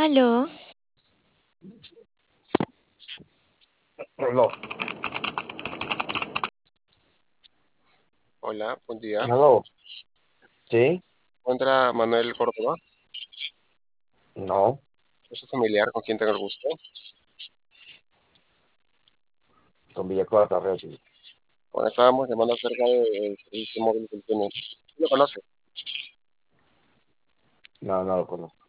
Aló, Aló. Hola, buen día. Aló. ¿Sí? ¿Encuentra Manuel Córdoba? No. ¿Es su familiar con quien tengo el gusto? Con Villacuara Tarreo, sí. Bueno, estábamos llamando acerca del servicio móvil que tiene. ¿Sí lo conoce? No, no lo conozco.